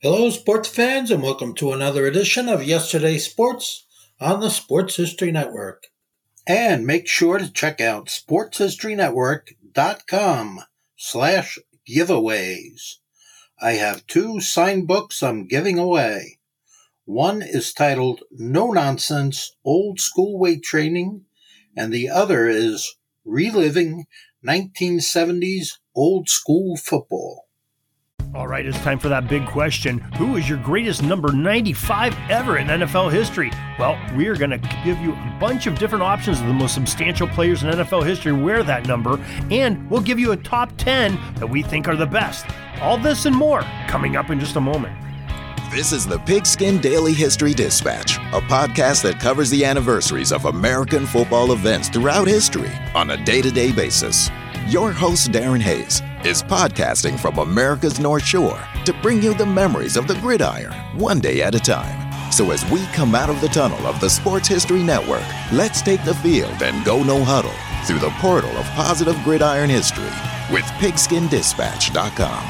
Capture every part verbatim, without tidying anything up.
Hello, sports fans, and welcome to another edition of Yesterday's Sports on the Sports History Network. And make sure to check out sportshistorynetwork.com slash giveaways. I have two signed books I'm giving away. One is titled No Nonsense Old School Weight Training, and the other is Reliving nineteen seventies Old School Football. All right, it's time for that big question. Who is your greatest number ninety-five ever in N F L history? Well, we are going to give you a bunch of different options of the most substantial players in N F L history wear that number, and we'll give you a top ten that we think are the best. All this and more coming up in just a moment. This is the Pigskin Daily History Dispatch, a podcast that covers the anniversaries of American football events throughout history on a day-to-day basis. Your host, Darren Hayes, is podcasting from America's North Shore to bring you the memories of the gridiron, one day at a time. So as we come out of the tunnel of the Sports History Network, let's take the field and go no huddle through the portal of positive gridiron history with pigskin dispatch dot com.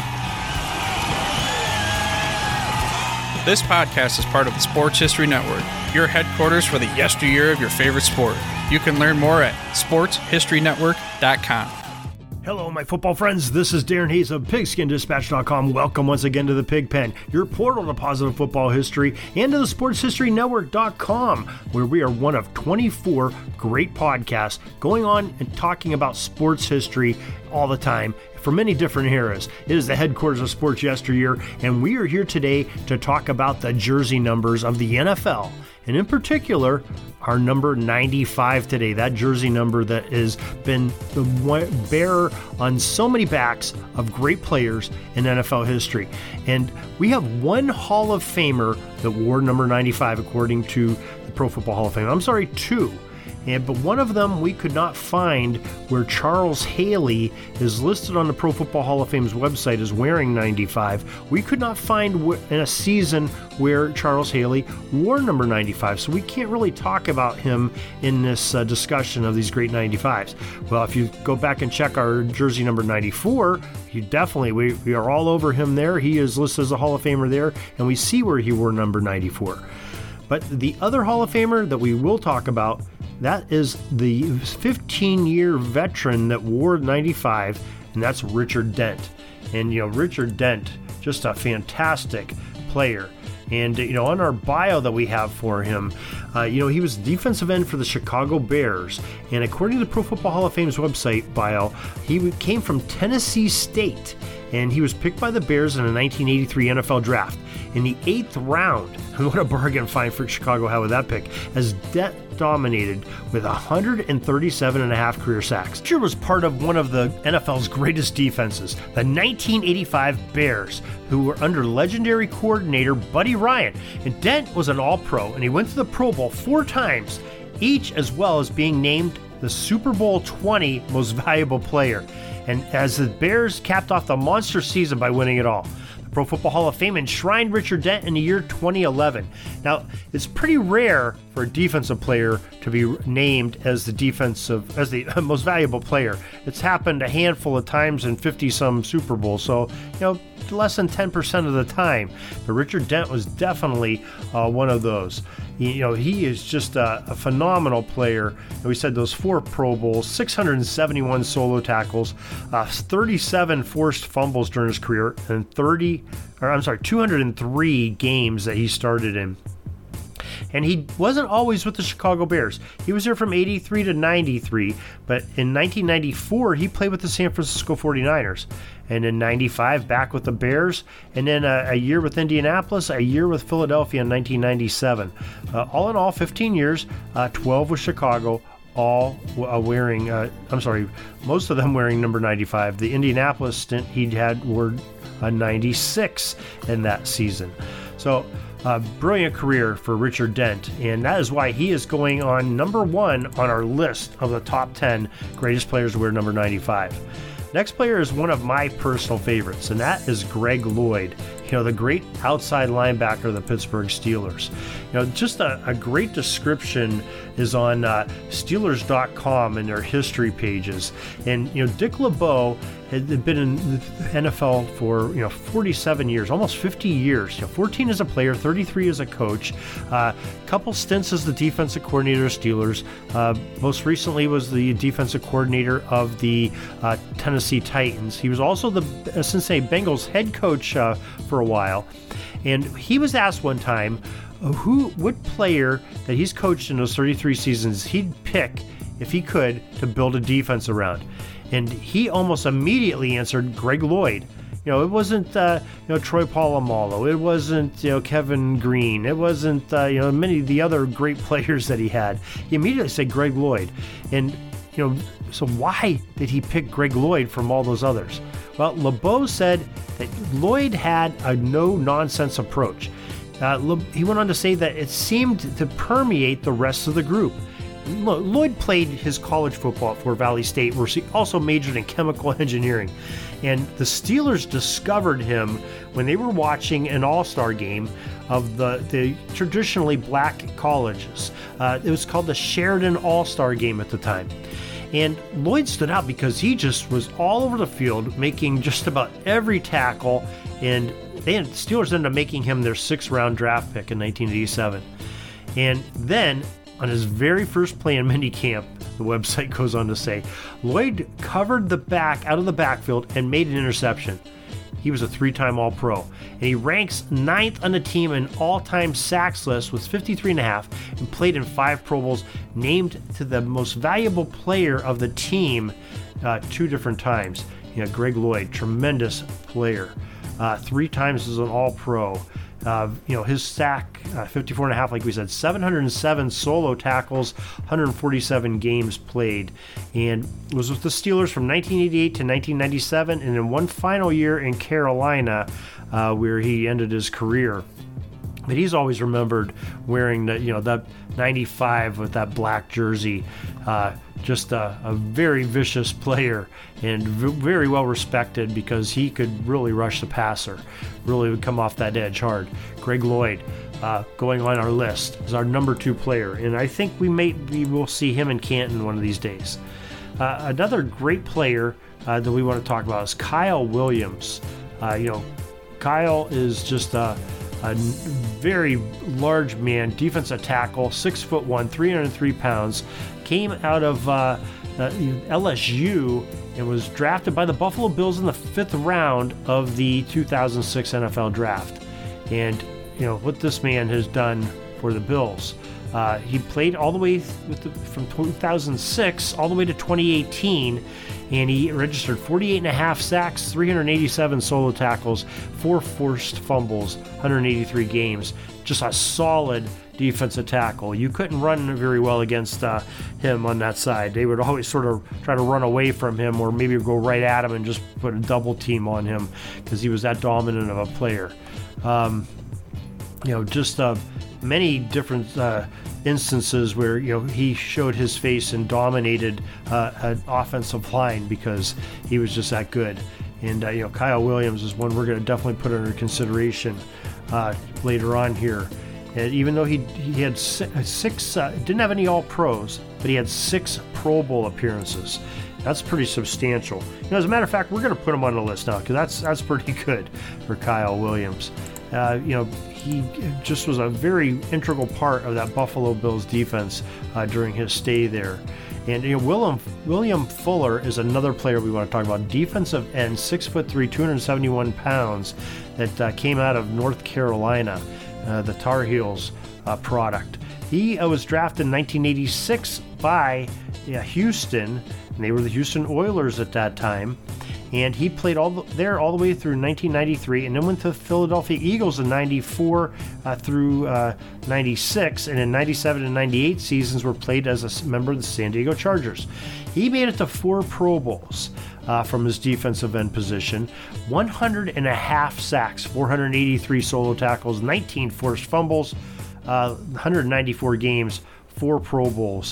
This podcast is part of the Sports History Network, your headquarters for the yesteryear of your favorite sport. You can learn more at sports history network dot com. Hello, my football friends. This is Darren Hayes of pigskin dispatch dot com. Welcome once again to the Pig Pen, your portal to positive football history, and to the sports history network dot com, where we are one of twenty-four great podcasts going on and talking about sports history all the time for many different eras. It is the headquarters of sports yesteryear, and we are here today to talk about the jersey numbers of the N F L, and in particular, our number ninety-five today, that jersey number that has been the bearer on so many backs of great players in N F L history. And we have one Hall of Famer that wore number ninety-five according to the Pro Football Hall of Fame. I'm sorry, two. And, but one of them we could not find, where Charles Haley is listed on the Pro Football Hall of Fame's website as wearing ninety-five. We could not find w- in a season where Charles Haley wore number ninety-five, so we can't really talk about him in this uh, discussion of these great ninety-fives. Well, if you go back and check our jersey number ninety-four, you definitely, we, we are all over him there. He is listed as a Hall of Famer there, and we see where he wore number ninety-four. But the other Hall of Famer that we will talk about, that is the fifteen-year veteran that wore ninety-five, and that's Richard Dent. And, you know, Richard Dent, just a fantastic player. And, you know, on our bio that we have for him, uh, you know, he was defensive end for the Chicago Bears. And according to the Pro Football Hall of Fame's website bio, he came from Tennessee State. And he was picked by the Bears in a nineteen eighty-three N F L draft. In the eighth round, what a bargain find for Chicago had with that pick, as Dent dominated with one hundred thirty-seven and a half career sacks. Richard was part of one of the N F L's greatest defenses, the nineteen eighty-five Bears, who were under legendary coordinator Buddy Ryan. And Dent was an All-Pro, and he went to the Pro Bowl four times, each as well as being named the Super Bowl twenty most valuable player. And as the Bears capped off the monster season by winning it all, the Pro Football Hall of Fame enshrined Richard Dent in the year twenty eleven. Now, it's pretty rare for a defensive player to be named as the defensive, as the most valuable player. It's happened a handful of times in fifty-some Super Bowls, so, you know, less than ten percent of the time. But Richard Dent was definitely uh, one of those. You know, he is just a, a phenomenal player. And we said those four Pro Bowls, six hundred seventy-one solo tackles, uh, thirty-seven forced fumbles during his career, and thirty, or I'm sorry, two hundred three games that he started in. And he wasn't always with the Chicago Bears. He was there from eighty-three to ninety-three, but in nineteen ninety-four, he played with the San Francisco forty-niners. And in ninety-five, back with the Bears, and then a, a year with Indianapolis, a year with Philadelphia in nineteen ninety-seven. Uh, all in all, fifteen years, uh, twelve with Chicago, all uh, wearing, uh, I'm sorry, most of them wearing number ninety-five. The Indianapolis stint he had were a ninety-six in that season. So, a brilliant career for Richard Dent, and that is why he is going on number one on our list of the top ten greatest players to wear number ninety-five. Next player is one of my personal favorites, and that is Greg Lloyd. you know, the great outside linebacker of the Pittsburgh Steelers. You know, just a, a great description is on uh, Steelers dot com in their history pages. And, you know, Dick LeBeau had been in the N F L for, you know, forty-seven years, almost fifty years. You know, fourteen as a player, thirty-three as a coach, a uh, couple stints as the defensive coordinator of Steelers. Uh, most recently was the defensive coordinator of the uh, Tennessee Titans. He was also the uh, Cincinnati Bengals head coach uh, for a while. And he was asked one time who, what player that he's coached in those thirty-three seasons he'd pick if he could to build a defense around. And he almost immediately answered Greg Lloyd. You know, it wasn't, uh, you know, Troy Polamalu. It wasn't, you know, Kevin Green. It wasn't, uh, you know, many of the other great players that he had. He immediately said Greg Lloyd. And, you know, so why did he pick Greg Lloyd from all those others? Well, LeBeau said that Lloyd had a no-nonsense approach. Uh, Le- he went on to say that it seemed to permeate the rest of the group. Lloyd played his college football at Fort Valley State, where he also majored in chemical engineering. And the Steelers discovered him when they were watching an all-star game of the, the traditionally black colleges. Uh, it was called the Sheridan All-Star Game at the time. And Lloyd stood out because he just was all over the field, making just about every tackle. And they had, Steelers ended up making him their sixth-round draft pick in nineteen eighty-seven. And then, on his very first play in minicamp, the website goes on to say, Lloyd covered the back out of the backfield and made an interception. He was a three-time All-Pro, and he ranks ninth on the team in all-time sacks list with fifty-three and a half, and played in five Pro Bowls, named to the most valuable player of the team uh, two different times. You know, Greg Lloyd, tremendous player, uh, three times as an All-Pro. Uh, you know, his sack, uh, fifty-four and a half, like we said, seven hundred seven solo tackles, one hundred forty-seven games played, and was with the Steelers from nineteen eighty-eight to nineteen ninety-seven, and in one final year in Carolina, uh, where he ended his career. But he's always remembered wearing the, you know, that ninety-five with that black jersey. Uh, just a, a very vicious player and v- very well respected because he could really rush the passer, really would come off that edge hard. Greg Lloyd, uh, going on our list, is our number two player, and I think we may we will see him in Canton one of these days. Uh, another great player uh, that we want to talk about is Kyle Williams. Uh, you know, Kyle is just a A very large man, defensive tackle, six foot one, three hundred three pounds, came out of uh, uh, L S U and was drafted by the Buffalo Bills in the fifth round of the two thousand six N F L draft. And you know what this man has done for the Bills. Uh, he played all the way with the, from two thousand six all the way to twenty eighteen, and he registered forty-eight and a half sacks, three hundred eighty-seven solo tackles, four forced fumbles, one hundred eighty-three games. Just a solid defensive tackle. You couldn't run very well against uh, him on that side. They would always sort of try to run away from him, or maybe go right at him and just put a double team on him because he was that dominant of a player. Um, you know, just uh, many different uh, instances where, you know, he showed his face and dominated uh, an offensive line because he was just that good. And uh, you know, Kyle Williams is one we're going to definitely put under consideration uh, later on here. And even though he he had six, uh, didn't have any All-Pros, but he had six Pro Bowl appearances. That's pretty substantial. You know, as a matter of fact, we're going to put him on the list now because that's that's pretty good for Kyle Williams. Uh, you know, he just was a very integral part of that Buffalo Bills defense uh, during his stay there. And you know, William William Fuller is another player we want to talk about. Defensive end, six foot three, two hundred seventy-one pounds, that uh, came out of North Carolina, uh, the Tar Heels uh, product. He uh, was drafted in nineteen eighty-six by yeah, Houston, and they were the Houston Oilers at that time. And he played all the, there all the way through nineteen ninety-three, and then went to the Philadelphia Eagles in ninety-four uh, through uh, ninety-six, and in ninety-seven and ninety-eight seasons were played as a member of the San Diego Chargers. He made it to four Pro Bowls uh, from his defensive end position, one hundred and a half sacks, four hundred eighty-three solo tackles, nineteen forced fumbles, uh, one hundred ninety-four games, four Pro Bowls.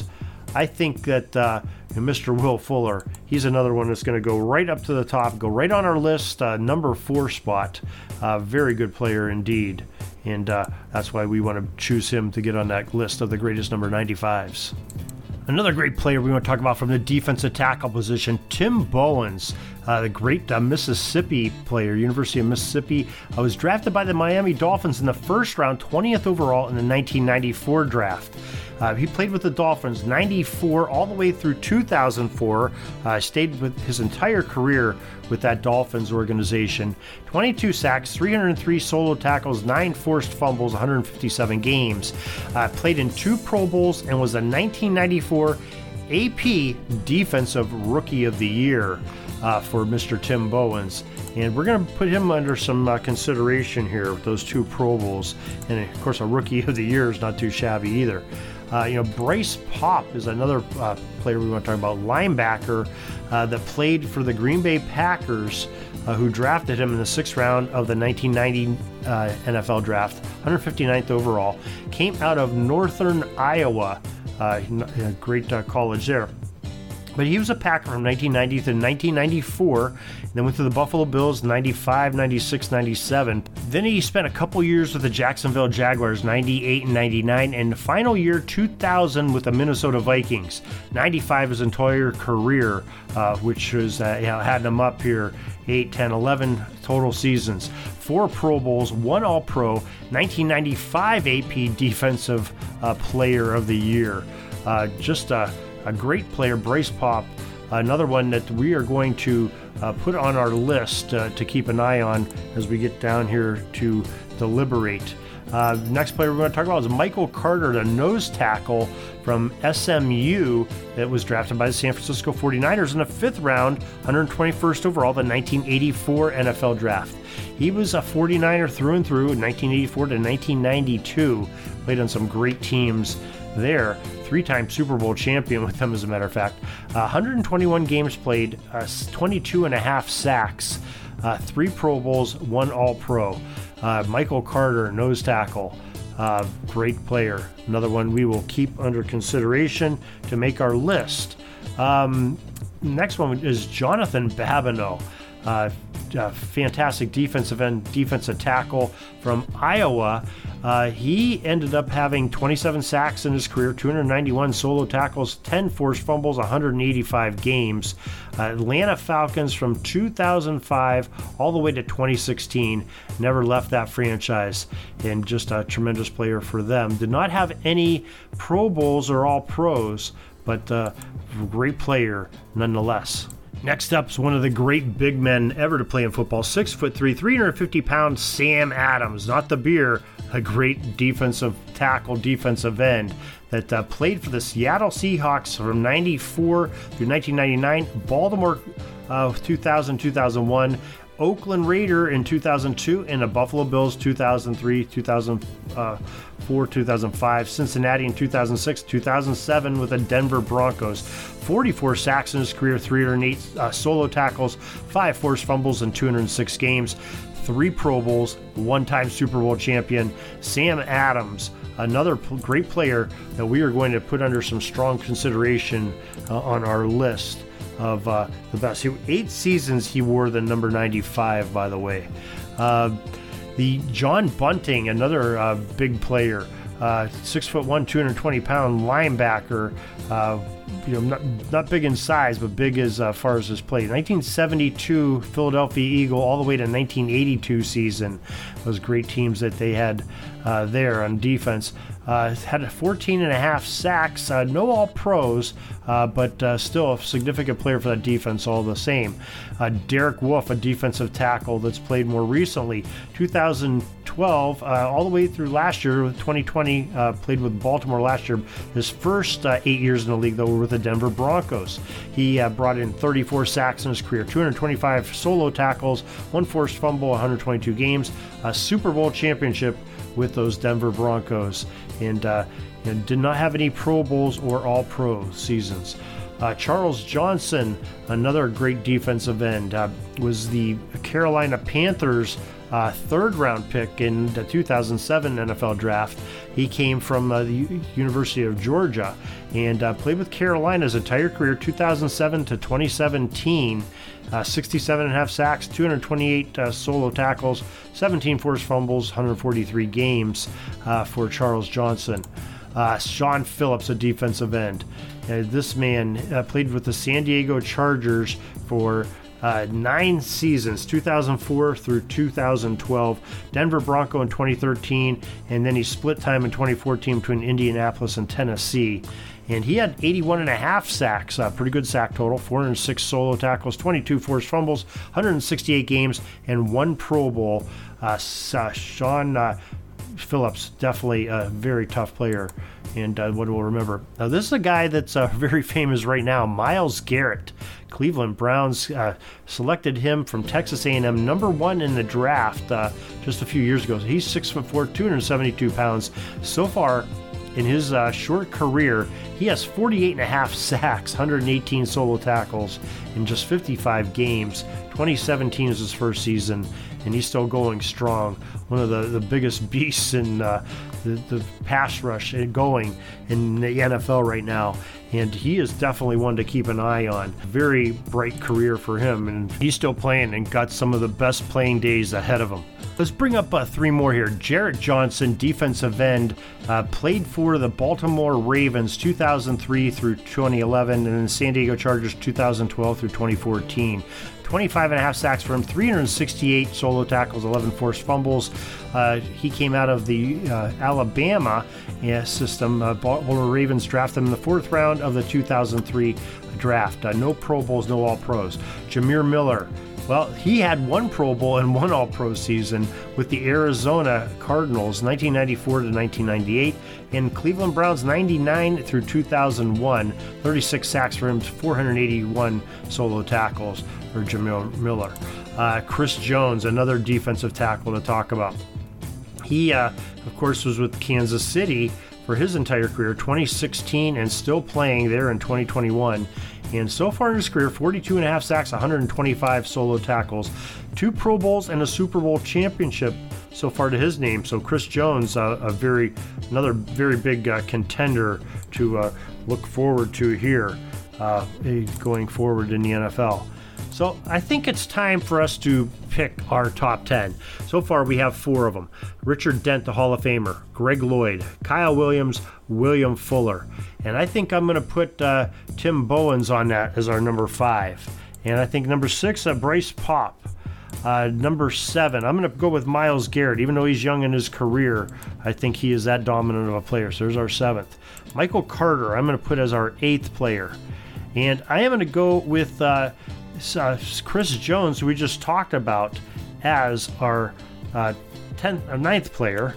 I think that uh, Mister Will Fuller, he's another one that's going to go right up to the top, go right on our list, uh, number four spot. Uh, very good player indeed. And uh, that's why we want to choose him to get on that list of the greatest number ninety-fives. Another great player we want to talk about from the defensive tackle position, Tim Bowens, uh, the great uh, Mississippi player, University of Mississippi, uh, was drafted by the Miami Dolphins in the first round, twentieth overall in the nineteen ninety-four draft. Uh, he played with the Dolphins ninety-four all the way through two thousand four, uh, stayed with his entire career with that Dolphins organization. twenty-two sacks, three hundred three solo tackles, nine forced fumbles, one hundred fifty-seven games. Uh, played in two Pro Bowls and was a nineteen ninety-four A P Defensive Rookie of the Year uh, for Mister Tim Bowens. And we're going to put him under some uh, consideration here with those two Pro Bowls. And of course, a Rookie of the Year is not too shabby either. Uh, you know, Bryce Paup is another uh, player we want to talk about, linebacker uh, that played for the Green Bay Packers, uh, who drafted him in the sixth round of the nineteen ninety uh, N F L draft, one hundred fifty-ninth overall. Came out of Northern Iowa, uh, a great uh, college there. But he was a Packer from nineteen ninety to nineteen ninety-four, and then went to the Buffalo Bills ninety-five, ninety-six, ninety-seven. Then he spent a couple years with the Jacksonville Jaguars, ninety-eight and ninety-nine, and the final year, two thousand, with the Minnesota Vikings. ninety-five his entire career, uh, which was, uh, you know, had him up here, eight, ten, eleven total seasons. Four Pro Bowls, one All-Pro, nineteen ninety-five A P Defensive uh, Player of the Year. Uh, just a... A great player, Bryce Paup, another one that we are going to uh, put on our list uh, to keep an eye on as we get down here to deliberate. Uh, next player we're going to talk about is Michael Carter, the nose tackle from S M U that was drafted by the San Francisco forty-niners in the fifth round, one hundred twenty-first overall, the nineteen eighty-four N F L draft. He was a forty-niner through and through in nineteen eighty-four to nineteen ninety-two, played on some great teams there. Three-time Super Bowl champion with them, as a matter of fact. Uh, one hundred twenty-one games played, uh, twenty-two and a half sacks, uh, three Pro Bowls, one All-Pro. Uh, Michael Carter, nose tackle, uh, great player. Another one we will keep under consideration to make our list. Um, next one is Jonathan Babineau. Uh, uh, fantastic defensive end, defensive tackle from Iowa. Uh, he ended up having twenty-seven sacks in his career, two hundred ninety-one solo tackles, ten forced fumbles, one hundred eighty-five games. Uh, Atlanta Falcons from two thousand five all the way to twenty sixteen. Never left that franchise, and just a tremendous player for them. Did not have any Pro Bowls or All-Pros, but uh, great player nonetheless. Next up is one of the great big men ever to play in football, six foot three, three hundred fifty pound Sam Adams, not the beer, a great defensive tackle, defensive end that uh, played for the Seattle Seahawks from ninety-four through nineteen ninety-nine, Baltimore uh, two thousand, two thousand one, Oakland Raider in two thousand two, and the Buffalo Bills two thousand three, two thousand four, two thousand five, Cincinnati in two thousand six, two thousand seven with the Denver Broncos. forty-four sacks in his career, three hundred eight uh, solo tackles, five forced fumbles in two hundred six games, three Pro Bowls, one-time Super Bowl champion. Sam Adams, another p- great player that we are going to put under some strong consideration uh, on our list of uh, the best. He, eight seasons he wore the number ninety-five, by the way. Uh, the John Bunting, another uh, big player, uh, six foot one, two hundred twenty pound linebacker. Uh, you know, not not big in size, but big as uh, far as his play. nineteen seventy-two Philadelphia Eagle all the way to nineteen eighty-two season. Those great teams that they had uh, there on defense. Uh, had fourteen and a half sacks, uh, no all-pros, uh, but uh, still a significant player for that defense all the same. Uh, Derek Wolfe, a defensive tackle that's played more recently. two thousand twelve, uh, all the way through last year, twenty twenty, uh, played with Baltimore last year. His first uh, eight years in the league, though, were with the Denver Broncos. He uh, brought in thirty-four sacks in his career, two hundred twenty-five solo tackles, one forced fumble, one hundred twenty-two games, a Super Bowl championship with those Denver Broncos, and, uh, and did not have any Pro Bowls or All-Pro seasons. Uh, Charles Johnson, another great defensive end, uh, was the Carolina Panthers uh, third round pick in the two thousand seven N F L draft. He came from uh, the U- University of Georgia and uh, played with Carolina his entire career, two thousand seven to twenty seventeen. Uh, sixty-seven and a half sacks, two hundred twenty-eight uh, solo tackles, seventeen forced fumbles, one hundred forty-three games uh, for Charles Johnson. Uh, Shawn Phillips, a defensive end. Uh, this man uh, played with the San Diego Chargers for uh, nine seasons, two thousand four through two thousand twelve, Denver Bronco in twenty thirteen, and then he split time in twenty fourteen between Indianapolis and Tennessee. And he had eighty-one and a half sacks, uh, pretty good sack total, four hundred six solo tackles, twenty-two forced fumbles, one hundred sixty-eight games, and one Pro Bowl. Uh, uh, Shawn uh, Phillips, definitely a very tough player, and uh, what we'll remember. Now, this is a guy that's uh, very famous right now, Myles Garrett. Cleveland Browns uh, selected him from Texas A and M, number one in the draft uh, just a few years ago. So he's six foot four, two hundred seventy-two pounds. So far, in his uh, short career, he has forty-eight and a half sacks, one hundred eighteen solo tackles in just fifty-five games. twenty seventeen is his first season, and he's still going strong. One of the, the biggest beasts in uh, the, the pass rush going in the N F L right now. And he is definitely one to keep an eye on. Very bright career for him, and he's still playing and got some of the best playing days ahead of him. Let's bring up uh, three more here. Jarrett Johnson, defensive end, uh, played for the Baltimore Ravens two thousand three through twenty eleven, and then the San Diego Chargers two thousand twelve through twenty fourteen. twenty-five and a half sacks for him, three hundred sixty-eight solo tackles, eleven forced fumbles. Uh, he came out of the uh, Alabama uh, system. Uh, Baltimore Ravens drafted him in the fourth round of the two thousand three draft. Uh, no Pro Bowls, no All-Pros. Jameer Miller. Well, he had one Pro Bowl and one All-Pro season with the Arizona Cardinals, nineteen ninety-four to nineteen ninety-eight, and Cleveland Browns, ninety-nine through two thousand one, thirty-six sacks for him, four hundred eighty-one solo tackles for Jameer Miller. Uh, Chris Jones, another defensive tackle to talk about. He, uh, of course, was with Kansas City for his entire career, twenty sixteen, and still playing there in twenty twenty-one. And so far in his career, forty-two and a half sacks, one hundred twenty-five solo tackles, two Pro Bowls, and a Super Bowl championship so far to his name. So Chris Jones, uh, a very another very big uh, contender to uh, look forward to here uh, going forward in the N F L. So I think it's time for us to pick our top ten. So far we have four of them. Richard Dent, the Hall of Famer, Greg Lloyd, Kyle Williams, William Fuller. And I think I'm going to put uh, Tim Bowens on that as our number five. And I think number six, uh, Bryce Pop. Uh, number seven, I'm going to go with Myles Garrett. Even though he's young in his career, I think he is that dominant of a player. So there's our seventh. Michael Carter, I'm going to put as our eighth player. And I am going to go with uh, uh, Chris Jones, who we just talked about, as our uh, tenth, uh, ninth player.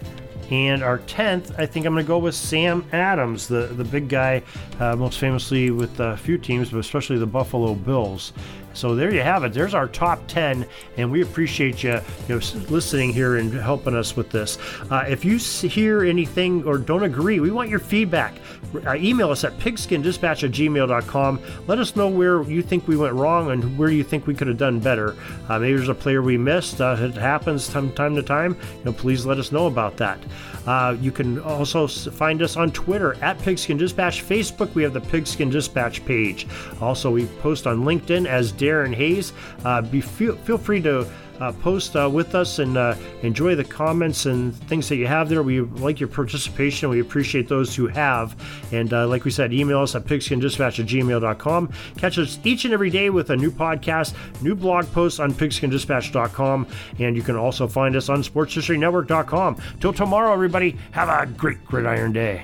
And our tenth, I think I'm going to go with Sam Adams, the, the big guy, uh, most famously with a few teams, but especially the Buffalo Bills. So there you have it. There's our top ten, and we appreciate you, you know, listening here and helping us with this. Uh, if you hear anything or don't agree, we want your feedback. Uh, email us at pigskin dispatch at gmail dot com. Let us know where you think we went wrong and where you think we could have done better. Uh, maybe there's a player we missed. Uh, it happens from time to time. You know, please let us know about that. Uh, you can also find us on Twitter at Pigskin Dispatch. Facebook, we have the Pigskin Dispatch page. Also, we post on LinkedIn as Darren Hayes. Uh, be feel, feel free to uh, post uh, with us and uh, enjoy the comments and things that you have there. We like your participation. We appreciate those who have. And uh, like we said, email us at pigskin dispatch at gmail dot com. Catch us each and every day with a new podcast, new blog posts on pigskin dispatch dot com. And you can also find us on sports history network dot com. Till tomorrow, everybody, have a great gridiron day.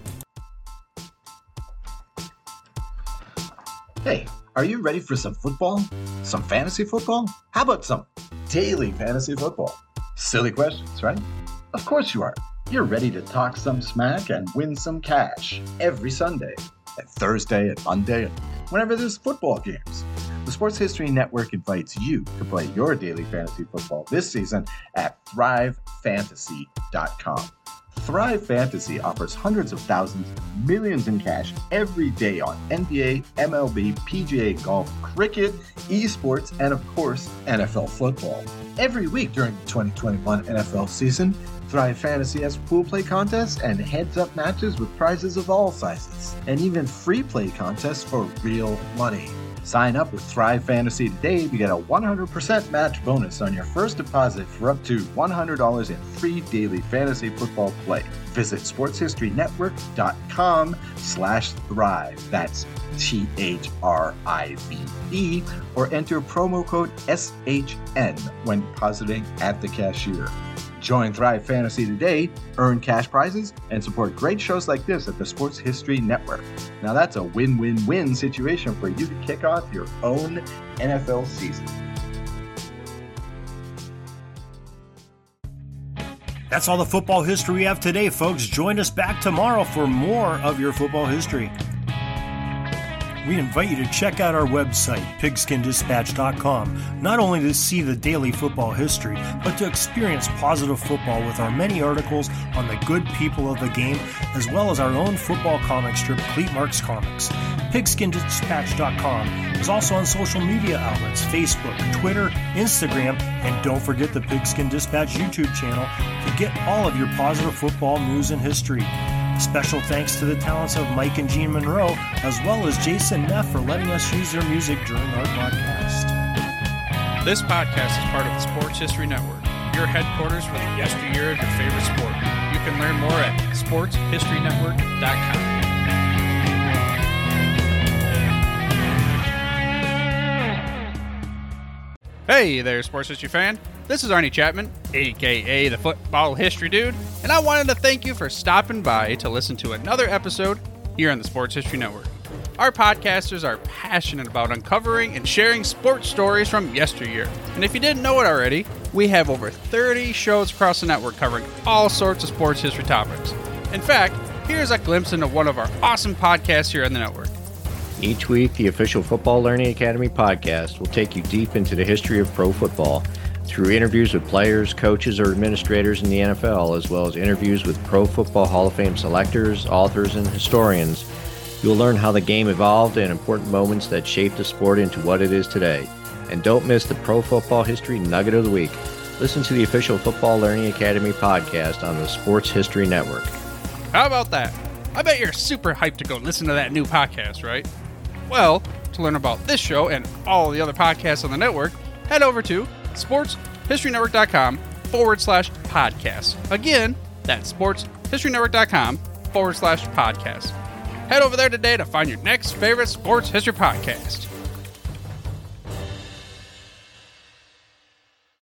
Hey, are you ready for some football? Some fantasy football? How about some daily fantasy football? Silly questions, right? Of course you are. You're ready to talk some smack and win some cash every Sunday, and Thursday and Monday, and whenever there's football games. The Sports History Network invites you to play your daily fantasy football this season at thrive fantasy dot com. Thrive Fantasy offers hundreds of thousands, millions in cash every day on N B A, M L B, P G A golf, cricket, esports, and of course, N F L football. Every week during the twenty twenty-one N F L season, Thrive Fantasy has pool play contests and heads-up matches with prizes of all sizes, and even free play contests for real money. Sign up with Thrive Fantasy today to get a one hundred percent match bonus on your first deposit for up to one hundred dollars in free daily fantasy football play. Visit sportshistorynetwork.com slash thrive. That's T H R I V E, or enter promo code S H N when depositing at the cashier. Join Thrive Fantasy today, earn cash prizes, and support great shows like this at the Sports History Network. Now that's a win-win-win situation for you to kick off your own N F L season. That's all the football history we have today, folks. Join us back tomorrow for more of your football history. We invite you to check out our website, pigskin dispatch dot com, not only to see the daily football history, but to experience positive football with our many articles on the good people of the game, as well as our own football comic strip, Cleat Marks Comics. pigskin dispatch dot com is also on social media outlets, Facebook, Twitter, Instagram, and don't forget the Pigskin Dispatch YouTube channel to get all of your positive football news and history. Special thanks to the talents of Mike and Gene Monroe, as well as Jason Neff for letting us use their music during our podcast. This podcast is part of the Sports History Network, your headquarters for the yesteryear of your favorite sport. You can learn more at sports history network dot com. Hey there, sports history fan. This is Arnie Chapman, aka the Football History Dude, and I wanted to thank you for stopping by to listen to another episode here on the Sports History Network. Our podcasters are passionate about uncovering and sharing sports stories from yesteryear. And if you didn't know it already, we have over thirty shows across the network covering all sorts of sports history topics. In fact, here's a glimpse into one of our awesome podcasts here on the network. Each week, the official Football Learning Academy podcast will take you deep into the history of pro football through interviews with players, coaches, or administrators in the N F L, as well as interviews with Pro Football Hall of Fame selectors, authors, and historians. You'll learn how the game evolved and important moments that shaped the sport into what it is today. And don't miss the Pro Football History Nugget of the Week. Listen to the official Football Learning Academy podcast on the Sports History Network. How about that? I bet you're super hyped to go listen to that new podcast, right? Well, to learn about this show and all the other podcasts on the network, head over to sports history network dot com forward slash podcast. Again, that's sports history network dot com forward slash podcast. Head over there today to find your next favorite sports history podcast.